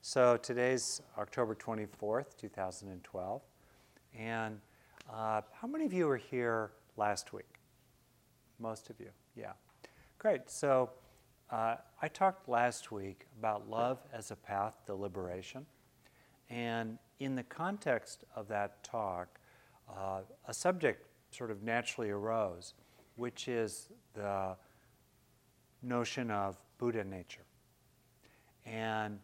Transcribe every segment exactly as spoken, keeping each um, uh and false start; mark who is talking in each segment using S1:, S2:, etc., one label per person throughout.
S1: So today's October twenty-fourth, two thousand twelve, and uh, how many of you were here last week? Most of you, yeah. Great, so uh, I talked last week about love as a path to liberation, and in the context of that talk, uh, a subject sort of naturally arose, which is the notion of Buddha nature. And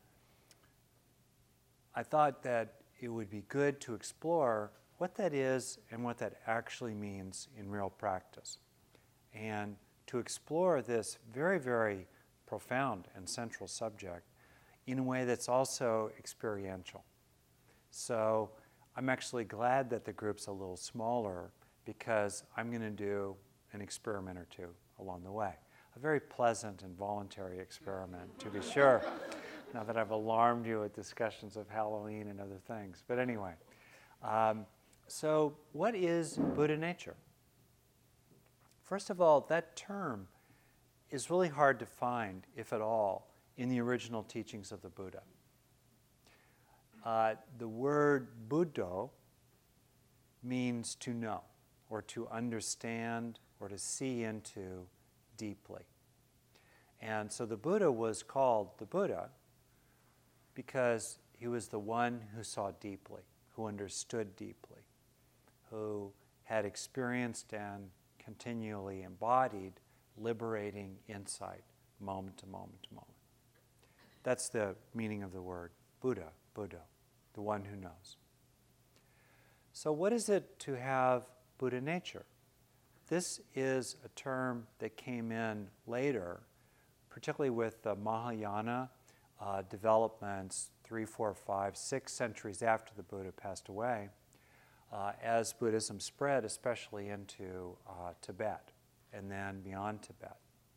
S1: I thought that it would be good to explore what that is and what that actually means in real practice. And to explore this very, very profound and central subject in a way that's also experiential. So I'm actually glad that the group's a little smaller because I'm going to do an experiment or two along the way. A very pleasant and voluntary experiment, to be sure. Now that I've alarmed you with discussions of Halloween and other things. But anyway, um, so what is Buddha nature? First of all, that term is really hard to find, if at all, in the original teachings of the Buddha. Uh, the word Buddho means to know, or to understand, or to see into deeply. And so the Buddha was called the Buddha because he was the one who saw deeply, who understood deeply, who had experienced and continually embodied liberating insight moment to moment to moment. That's the meaning of the word Buddha, Buddha, the one who knows. So what is it to have Buddha nature? This is a term that came in later, particularly with the Mahayana uh, developments three, four, five, six centuries after the Buddha passed away, uh, as Buddhism spread, especially into uh, Tibet and then beyond Tibet.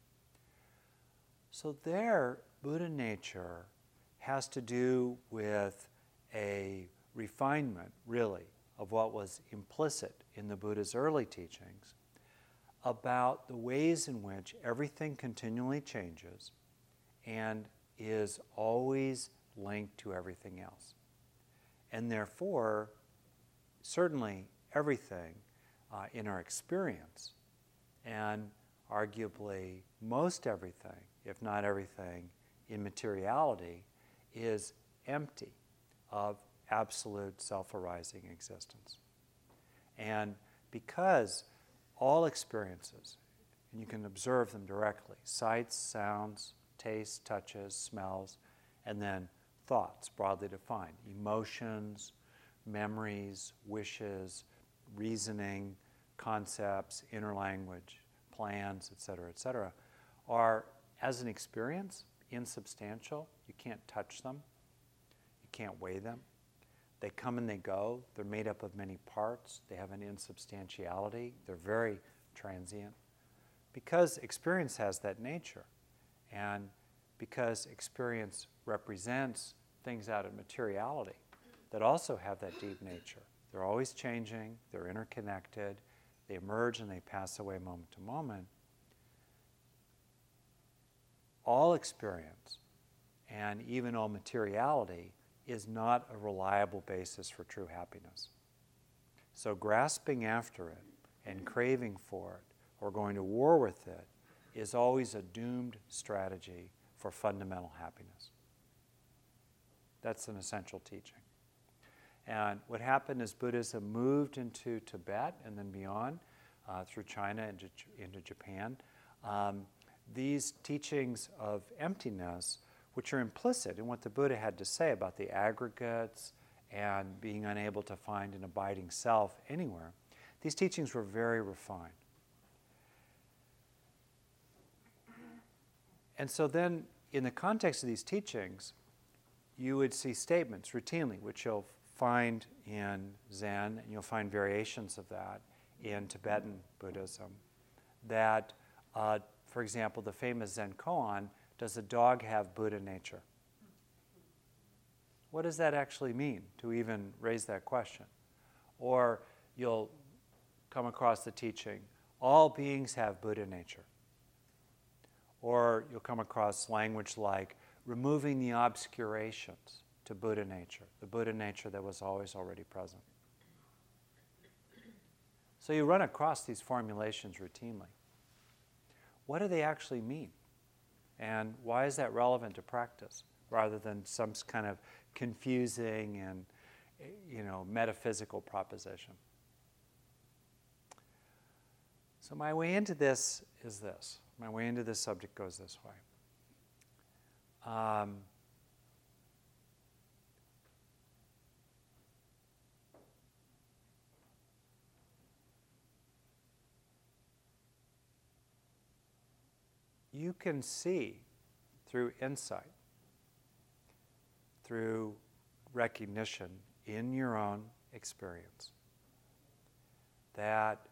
S1: So there, Buddha nature has to do with a refinement, really, of what was implicit in the Buddha's early teachings about the ways in which everything continually changes and is always linked to everything else. And therefore, certainly everything uh, in our experience, and arguably most everything, if not everything, in materiality, is empty of absolute self-arising existence. And because all experiences, and you can observe them directly, sights, sounds, tastes, touches, smells, and then thoughts, broadly defined, emotions, memories, wishes, reasoning, concepts, inner language, plans, et cetera, et cetera, are, as an experience, insubstantial. You can't touch them. You can't weigh them. They come and they go. They're made up of many parts. They have an insubstantiality. They're very transient. Because experience has that nature, and because experience represents things out of materiality that also have that deep nature. They're always changing. They're interconnected. They emerge and they pass away moment to moment. All experience, and even all materiality, is not a reliable basis for true happiness. So grasping after it and craving for it or going to war with it is always a doomed strategy for fundamental happiness. That's an essential teaching. And what happened is Buddhism moved into Tibet and then beyond, uh, through China into, into Japan. Um, these teachings of emptiness, which are implicit in what the Buddha had to say about the aggregates and being unable to find an abiding self anywhere, these teachings were very refined. And so then, in the context of these teachings, you would see statements routinely, which you'll find in Zen, and you'll find variations of that in Tibetan Buddhism, that, uh, for example, the famous Zen koan, does a dog have Buddha nature? What does that actually mean, to even raise that question? Or you'll come across the teaching, all beings have Buddha nature. Or you'll come across language like removing the obscurations to Buddha nature, the Buddha nature that was always already present. So you run across these formulations routinely. What do they actually mean? And why is that relevant to practice rather than some kind of confusing and, you know, metaphysical proposition? So my way into this is this. My way into this subject goes this way. Um, you can see through insight, through recognition in your own experience, that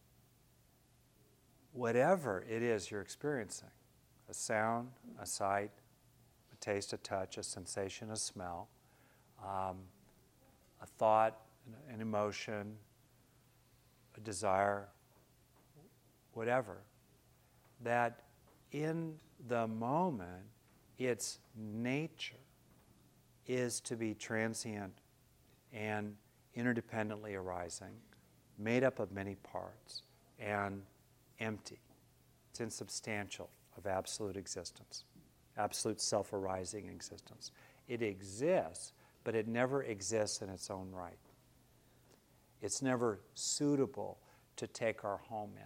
S1: whatever it is you're experiencing, a sound, a sight, a taste, a touch, a sensation, a smell, um, a thought, an emotion, a desire, whatever, that in the moment, its nature is to be transient and interdependently arising, made up of many parts, and empty. It's insubstantial of absolute existence, absolute self-arising existence. It exists, but it never exists in its own right. It's never suitable to take our home in.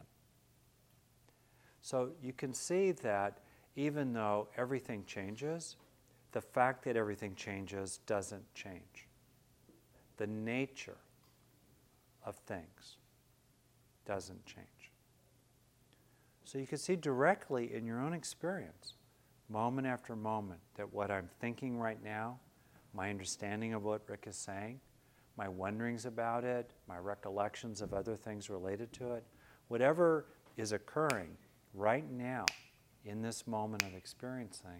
S1: So you can see that even though everything changes, the fact that everything changes doesn't change. The nature of things doesn't change. So you can see directly in your own experience, moment after moment, that what I'm thinking right now, my understanding of what Rick is saying, my wonderings about it, my recollections of other things related to it, whatever is occurring right now in this moment of experiencing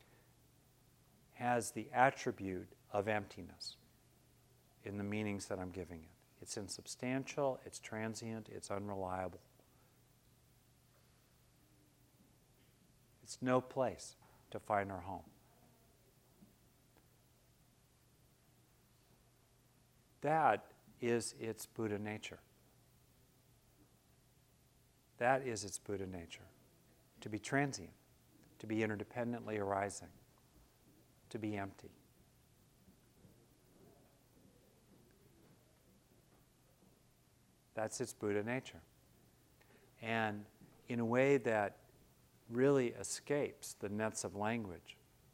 S1: has the attribute of emptiness in the meanings that I'm giving it. It's insubstantial, it's transient, it's unreliable. It's no place to find our home. That is its Buddha nature. That is its Buddha nature. To be transient, to be interdependently arising, to be empty. That's its Buddha nature. And in a way that really escapes the nets of language,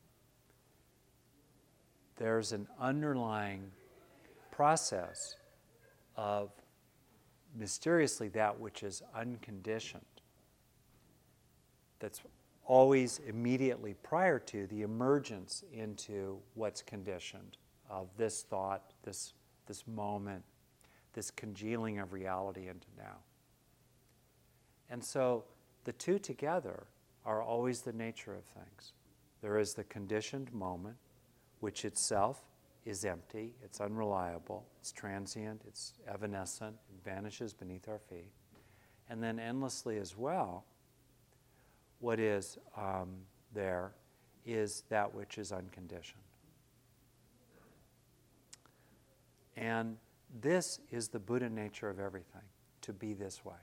S1: there's an underlying process of mysteriously that which is unconditioned, that's always immediately prior to the emergence into what's conditioned of this thought, this, this moment, this congealing of reality into now. And so the two together are always the nature of things. There is the conditioned moment, which itself is empty, it's unreliable, it's transient, it's evanescent, it vanishes beneath our feet. And then endlessly as well, what is um, there is that which is unconditioned. And this is the Buddha nature of everything, to be this way.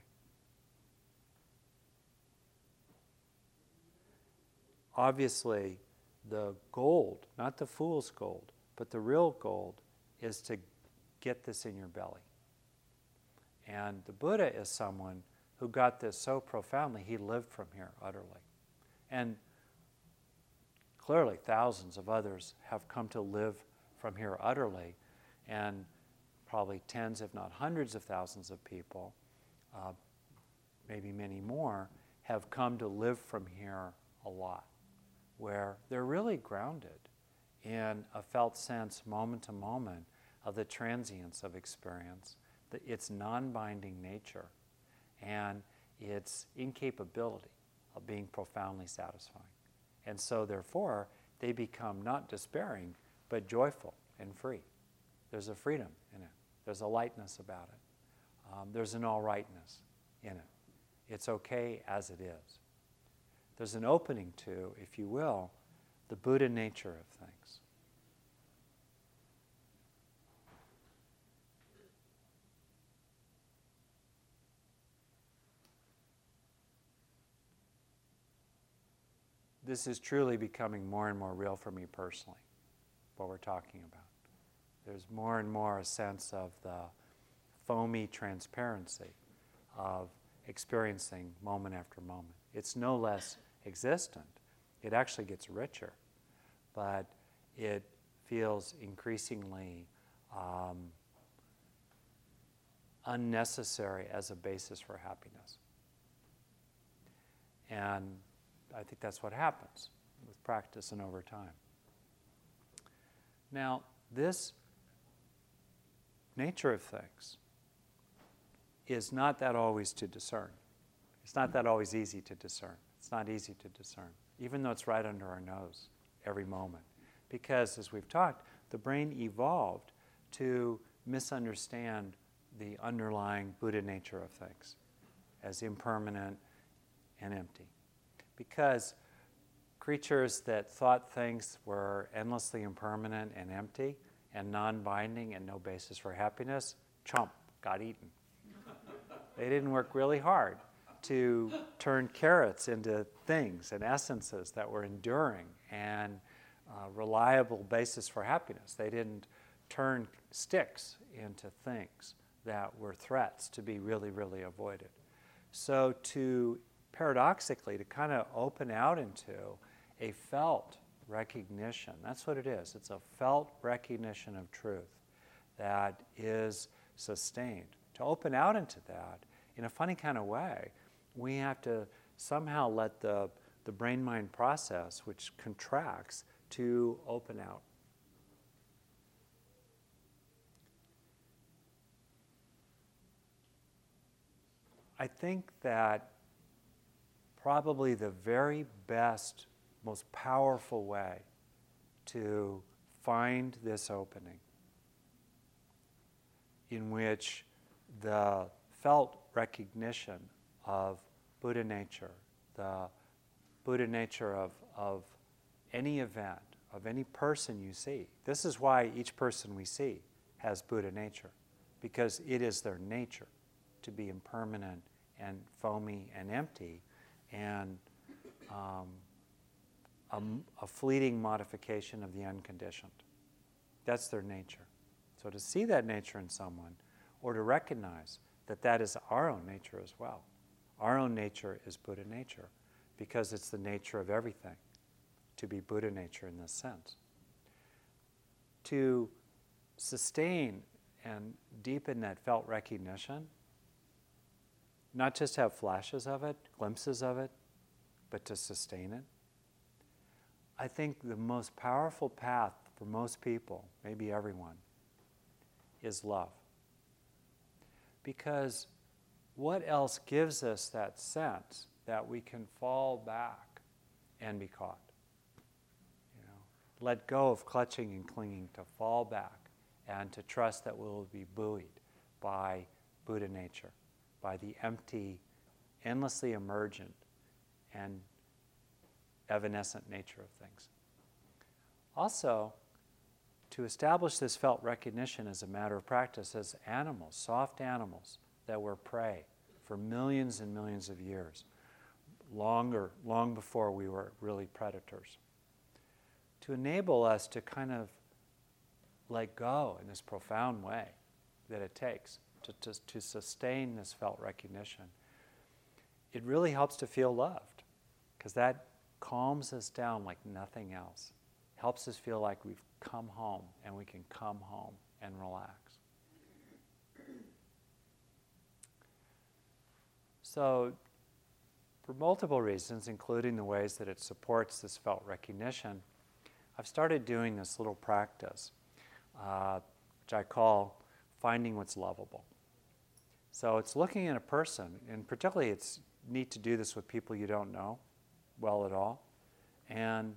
S1: Obviously, the gold, not the fool's gold, but the real gold is to get this in your belly. And the Buddha is someone who got this so profoundly, he lived from here utterly. And clearly thousands of others have come to live from here utterly, and probably tens, if not hundreds of thousands of people, uh, maybe many more, have come to live from here a lot, where they're really grounded in a felt sense, moment to moment, of the transience of experience, the, its non-binding nature, and its incapability of being profoundly satisfying. And so, therefore, they become not despairing, but joyful and free. There's a freedom in it. There's a lightness about it. Um, there's an all-rightness in it. It's okay as it is. There's an opening to, if you will, the Buddha nature of things. this is truly becoming more and more real for me personally, what we're talking about. There's more and more a sense of the foamy transparency of experiencing moment after moment. It's no less existent. It actually gets richer, but it feels increasingly um, unnecessary as a basis for happiness. And I think that's what happens with practice and over time. Now, this nature of things is not that always to discern. It's not that always easy to discern. It's not easy to discern, even though it's right under our nose every moment. Because, as we've talked, the brain evolved to misunderstand the underlying Buddha nature of things as impermanent and empty. Because creatures that thought things were endlessly impermanent and empty and non-binding and no basis for happiness, chomp, got eaten. They didn't work really hard to turn carrots into things and essences that were enduring and uh, reliable basis for happiness. They didn't turn sticks into things that were threats to be really, really avoided. So to, paradoxically, to kind of open out into a felt recognition, that's what it is. It's a felt recognition of truth that is sustained. To open out into that, in a funny kind of way, we have to somehow let the, the brain-mind process, which contracts, to open out. I think that probably the very best, most powerful way to find this opening in which the felt recognition of Buddha nature, the Buddha nature of, of any event, of any person you see. This is why each person we see has Buddha nature, because it is their nature to be impermanent and foamy and empty and um, a, a fleeting modification of the unconditioned. That's their nature. So to see that nature in someone, or to recognize that that is our own nature as well. Our own nature is Buddha nature because it's the nature of everything to be Buddha nature in this sense. To sustain and deepen that felt recognition, not just have flashes of it, glimpses of it, but to sustain it. I think the most powerful path for most people, maybe everyone, is love. Because what else gives us that sense that we can fall back and be caught? You know, let go of clutching and clinging, to fall back and to trust that we will be buoyed by Buddha nature, by the empty, endlessly emergent and evanescent nature of things. Also, to establish this felt recognition as a matter of practice as animals, soft animals that were prey for millions and millions of years, longer, long before we were really predators. To enable us to kind of let go in this profound way that it takes to, to, to sustain this felt recognition, it really helps to feel loved, because that calms us down like nothing else. Helps us feel like we've come home and we can come home and relax. So, for multiple reasons, including the ways that it supports this felt recognition, I've started doing this little practice, uh, which I call finding what's lovable. So it's looking at a person, and particularly it's neat to do this with people you don't know well at all, and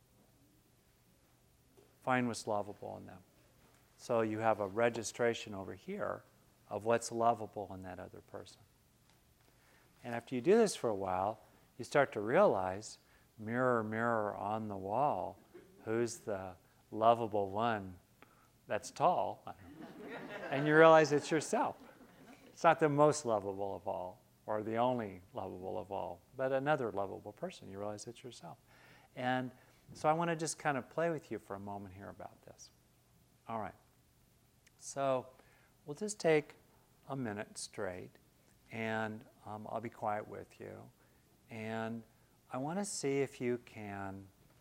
S1: find what's lovable in them. So you have a registration over here of what's lovable in that other person. And after you do this for a while, you start to realize, mirror, mirror on the wall, who's the lovable one that's tall? And you realize it's yourself. It's not the most lovable of all, or the only lovable of all, but another lovable person. You realize it's yourself. And so I want to just kind of play with you for a moment here about this. All right. So we'll just take a minute straight, and um, I'll be quiet with you. And I want to see if you can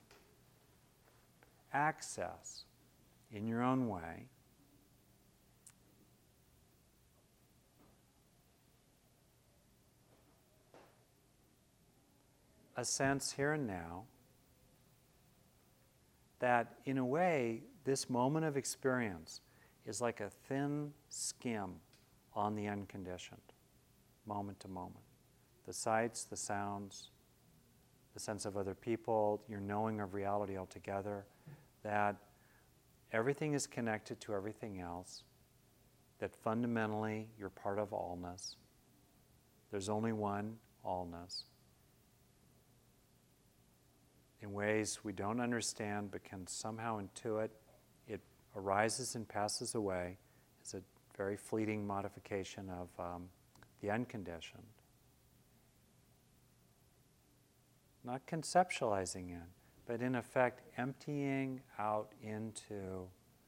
S1: access, in your own way, a sense here and now that, in a way, this moment of experience is like a thin skim on the unconditioned, moment to moment. The sights, the sounds, the sense of other people, your knowing of reality altogether, that everything is connected to everything else, that fundamentally you're part of allness. There's only one allness. In ways we don't understand but can somehow intuit, it arises and passes away. It's a very fleeting modification of um, the unconditioned. Not conceptualizing it, but in effect emptying out into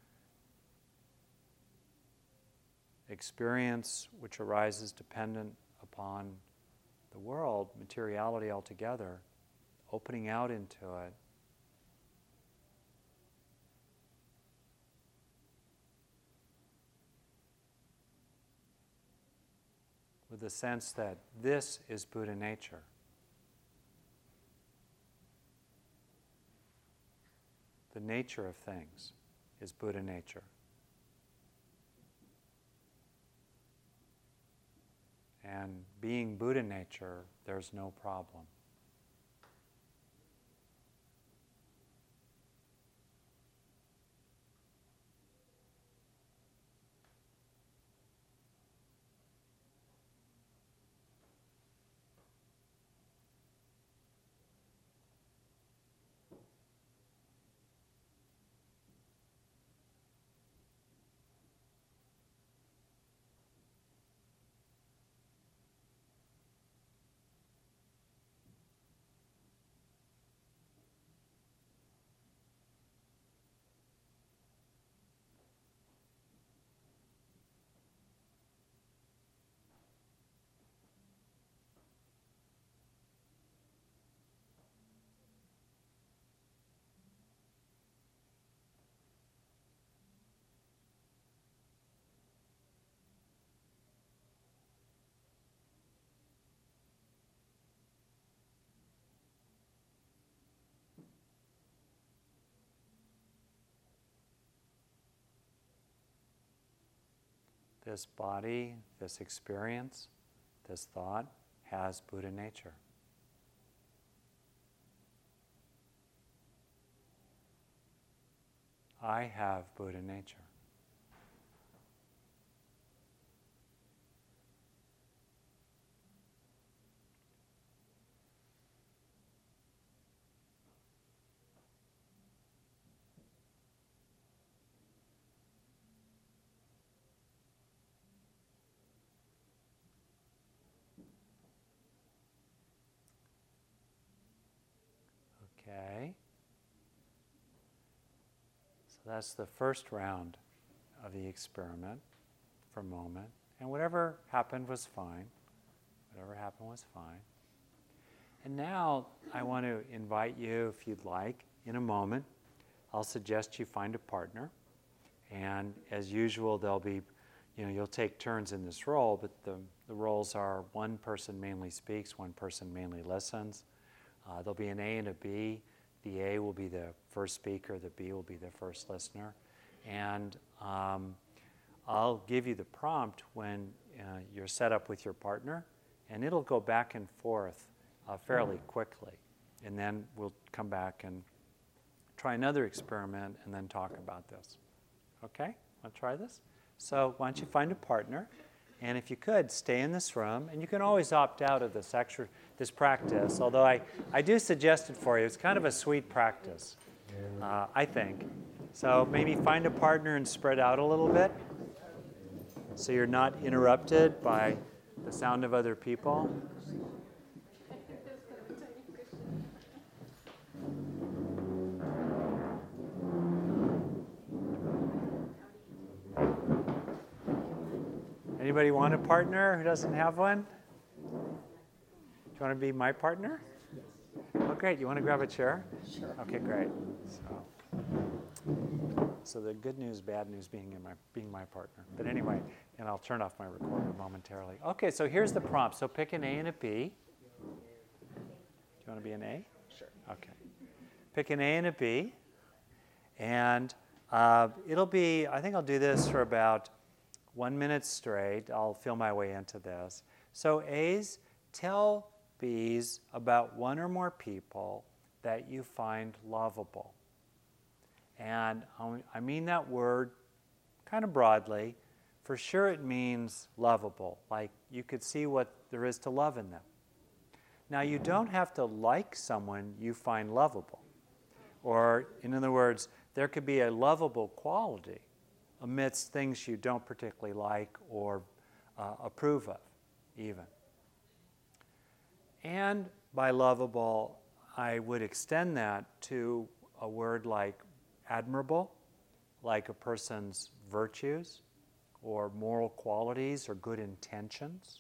S1: experience which arises dependent upon the world, materiality altogether, opening out into it. With the sense that this is Buddha nature. The nature of things is Buddha nature. And being Buddha nature, there's no problem. This body, this experience, this thought has Buddha nature. I have Buddha nature. Okay. So that's the first round of the experiment for a moment. And whatever happened was fine. Whatever happened was fine. And now I want to invite you, if you'd like, in a moment, I'll suggest you find a partner. And as usual, there'll be, you know, you'll take turns in this role, but the, the roles are one person mainly speaks, one person mainly listens. Uh, there'll be an A and a B. The A will be the first speaker, the B will be the first listener. And um, I'll give you the prompt when uh, you're set up with your partner, and it'll go back and forth uh, fairly quickly. And then we'll come back and try another experiment and then talk about this. Okay? Want to try this? So why don't you find a partner? And if you could, stay in this room. And you can always opt out of this extra, this practice, although I, I do suggest it for you. It's kind of a sweet practice, uh, I think. So maybe find a partner and spread out a little bit so you're not interrupted by the sound of other people. Anybody want a partner who doesn't have one? Do you want to be my partner? Oh, great. You want to grab a chair?
S2: Sure.
S1: Okay, great. So, so the good news, bad news being in my being my partner. But anyway, and I'll turn off my recorder momentarily. Okay, so here's the prompt. So pick an A and a B. Do you want to be an A?
S2: Sure.
S1: Okay. Pick an A and a B. And uh, it'll be, I think I'll do this for about one minute straight. I'll feel my way into this. So A's, tell B's about one or more people that you find lovable. And I mean that word kind of broadly. For sure it means lovable, like you could see what there is to love in them. Now you don't have to like someone you find lovable. Or in other words, there could be a lovable quality amidst things you don't particularly like or uh, approve of, even. And by lovable, I would extend that to a word like admirable, like a person's virtues or moral qualities or good intentions.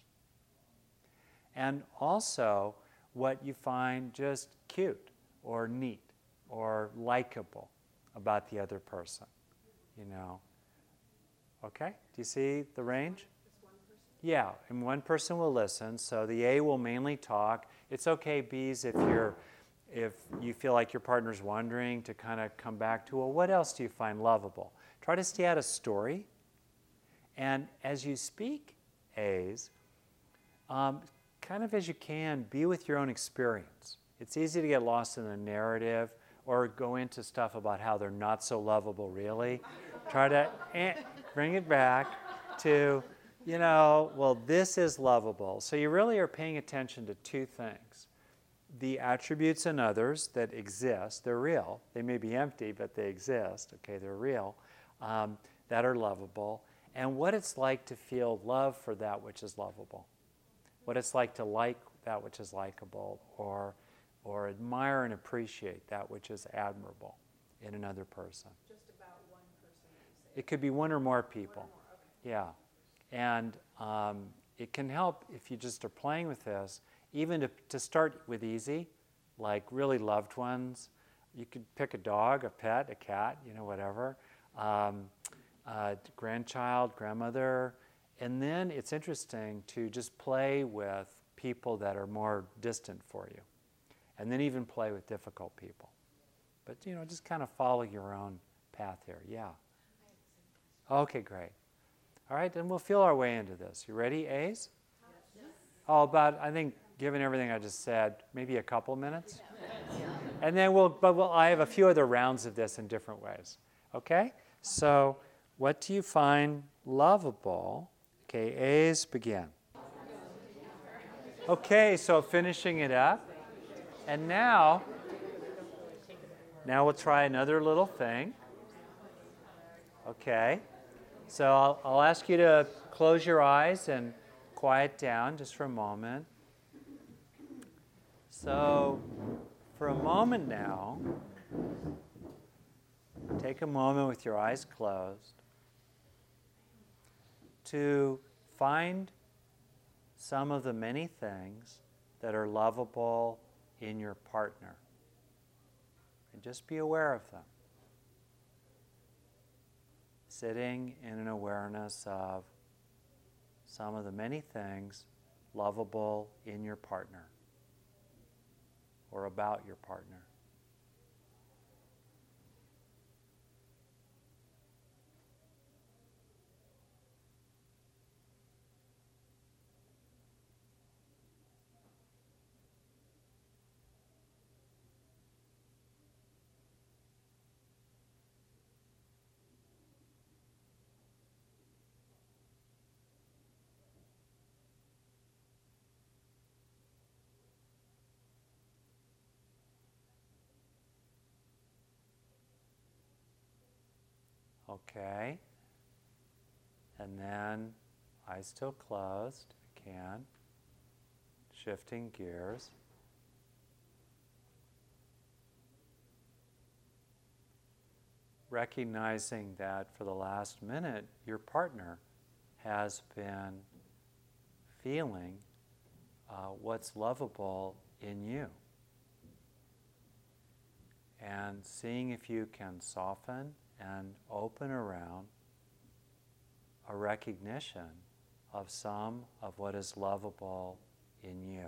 S1: And also what you find just cute or neat or likable about the other person, you know. Okay, do you see the range?
S2: Just one person?
S1: Yeah, and one person will listen, so the A will mainly talk. It's okay, B's, if you're, if you feel like your partner's wondering, to kind of come back to, well, what else do you find lovable? Try to stay out of story. And as you speak, A's, um, kind of as you can, be with your own experience. It's easy to get lost in the narrative or go into stuff about how they're not so lovable, really. Try to eh, bring it back to, you know, well, this is lovable. So you really are paying attention to two things. The attributes in others that exist, they're real. They may be empty, but they exist. Okay, they're real, um, that are lovable. And what it's like to feel love for that which is lovable. What it's like to like that which is likable, or or admire and appreciate that which is admirable in another person.
S2: Just about one person, you say?
S1: It could be one or more people.
S2: One or more, okay.
S1: Yeah. And um, it can help if you just are playing with this, even to, to start with easy, like really loved ones. You could pick a dog, a pet, a cat, you know, whatever. Um, uh, grandchild, grandmother. And then it's interesting to just play with people that are more distant for you. And then even play with difficult people. But, you know, just kind of follow your own path here. Yeah. Okay, great. All right, then we'll feel our way into this. You ready, A's?
S2: Yes.
S1: Oh, about, I think, given everything I just said, maybe a couple minutes? And then we'll, but we'll, I have a few other rounds of this in different ways. Okay? So, what do you find lovable? Okay, A's begin. Okay, so finishing it up. And now, now we'll try another little thing. Okay. So I'll, I'll ask you to close your eyes and quiet down just for a moment. So for a moment now, take a moment with your eyes closed to find some of the many things that are lovable in your partner. And just be aware of them. Sitting in an awareness of some of the many things lovable in your partner or about your partner. Okay. And then, eyes still closed, if you can. Shifting gears. Recognizing that for the last minute, your partner has been feeling uh, what's lovable in you. And seeing if you can soften and open around a recognition of some of what is lovable in you.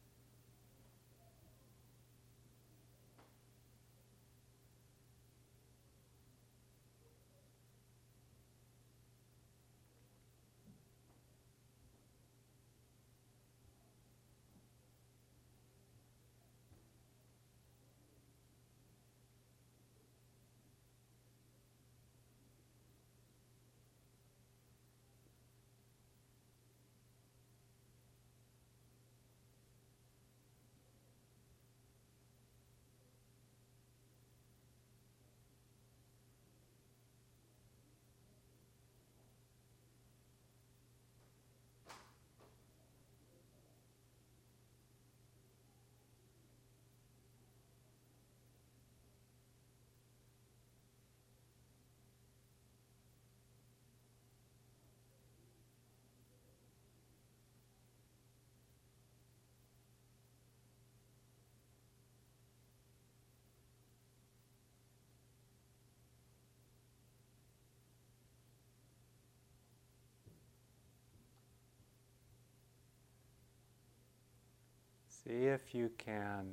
S1: See if you can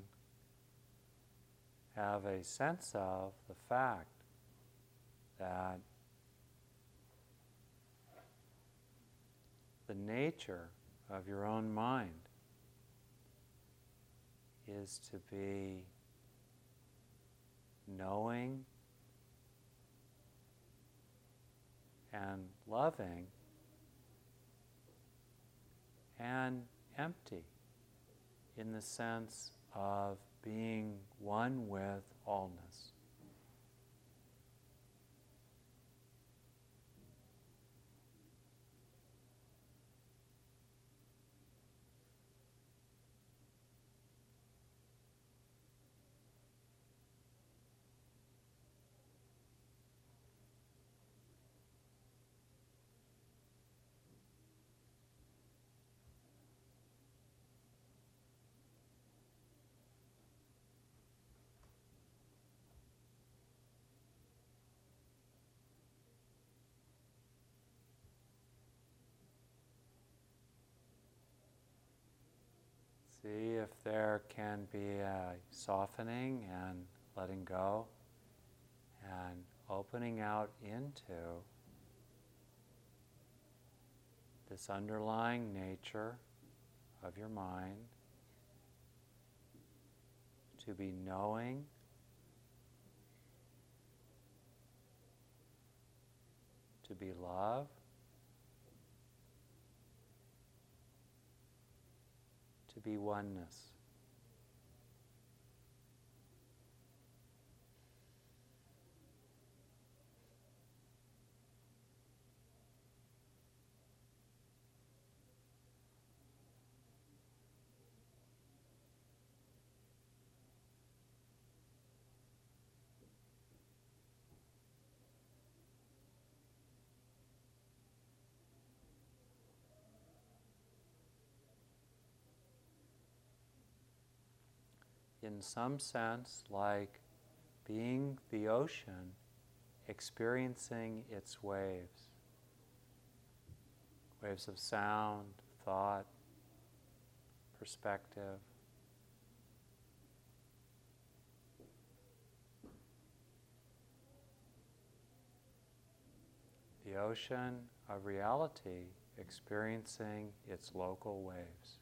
S1: have a sense of the fact that the nature of your own mind is to be knowing and loving and empty, in the sense of being one with allness. See if there can be a softening and letting go and opening out into this underlying nature of your mind, to be knowing, to be love, to be oneness. In some sense, like being the ocean, experiencing its waves. Waves of sound, thought, perspective. The ocean of reality experiencing its local waves.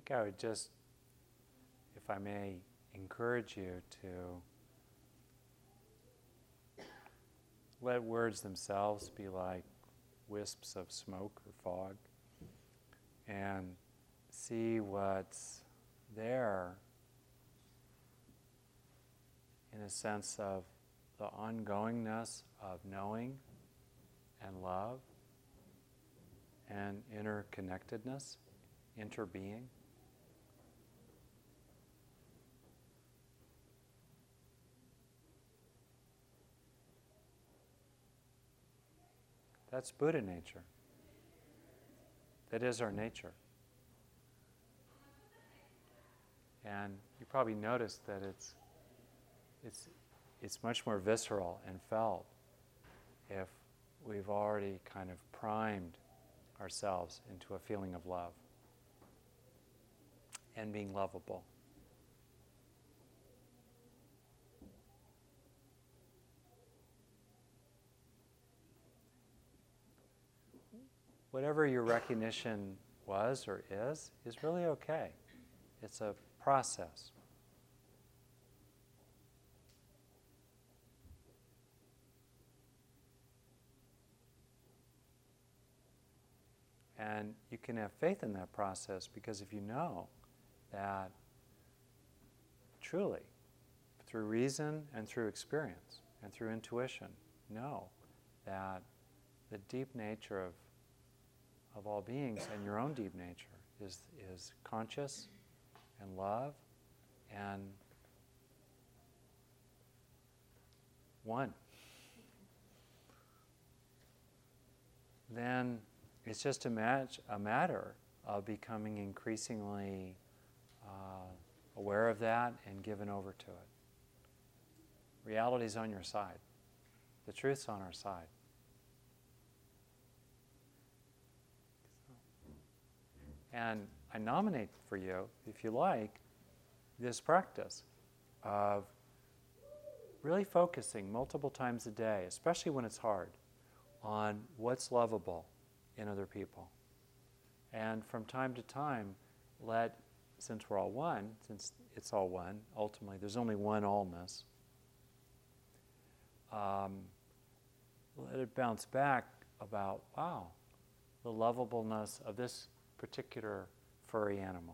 S1: think I would just, if I may, encourage you to let words themselves be like wisps of smoke or fog, and see what's there in a sense of the ongoingness of knowing and love and interconnectedness, interbeing. That's Buddha nature. That is our nature. And you probably noticed that it's it's it's much more visceral and felt if we've already kind of primed ourselves into a feeling of love and being lovable. Whatever your recognition was or is, is really okay. It's a process. And you can have faith in that process because if you know that truly, through reason and through experience and through intuition, know that the deep nature of of all beings and your own deep nature is, is conscious and love and one. Then it's just a, match, a matter of becoming increasingly uh, aware of that and given over to it. Reality's on your side. The truth's on our side. And I nominate for you, if you like, this practice of really focusing multiple times a day, especially when it's hard, on what's lovable in other people. And from time to time, let, since we're all one, since it's all one, ultimately there's only one allness, um, let it bounce back about, wow, the lovableness of this particular furry animal,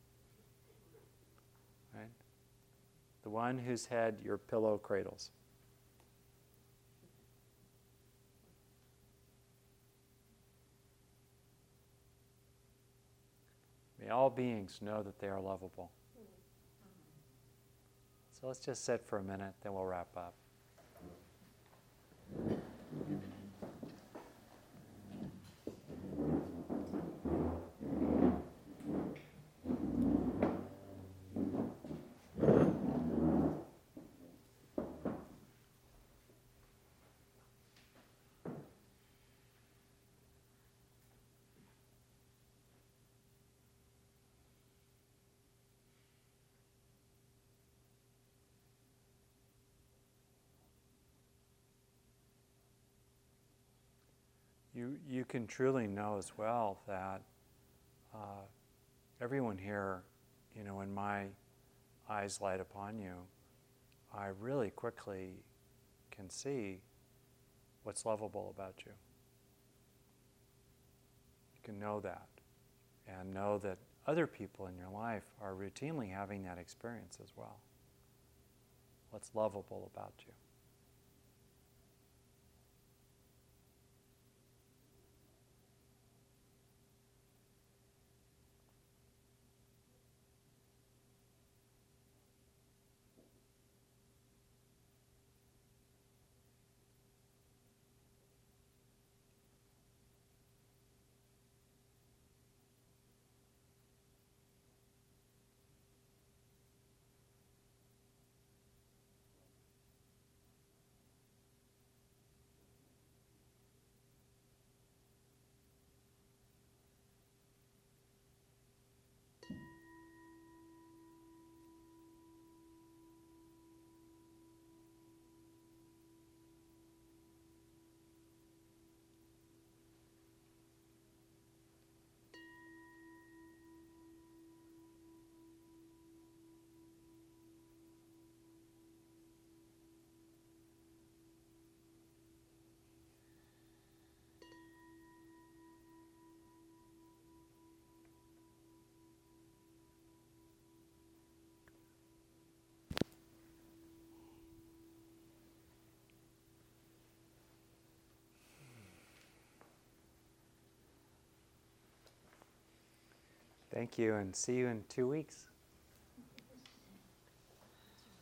S1: right? The one whose head your pillow cradles. May all beings know that they are lovable. So let's just sit for a minute, then we'll wrap up. You, you can truly know as well that uh, everyone here, you know, when my eyes light upon you, I really quickly can see what's lovable about you. You can know that and know that other people in your life are routinely having that experience as well. What's lovable about you. Thank you, and see you in two weeks.